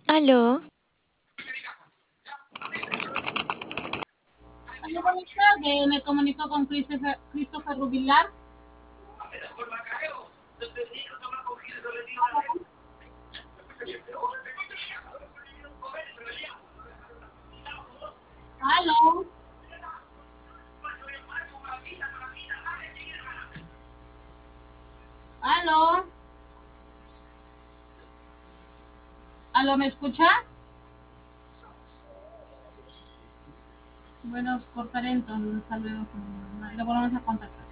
Aló, Hola, buenas tardes. Me comunico con Christopher Rubilar. Aló, aló, aló, ¿me escucha? Bueno, cortaré entonces. Hasta luego. Lo volvemos a contactar.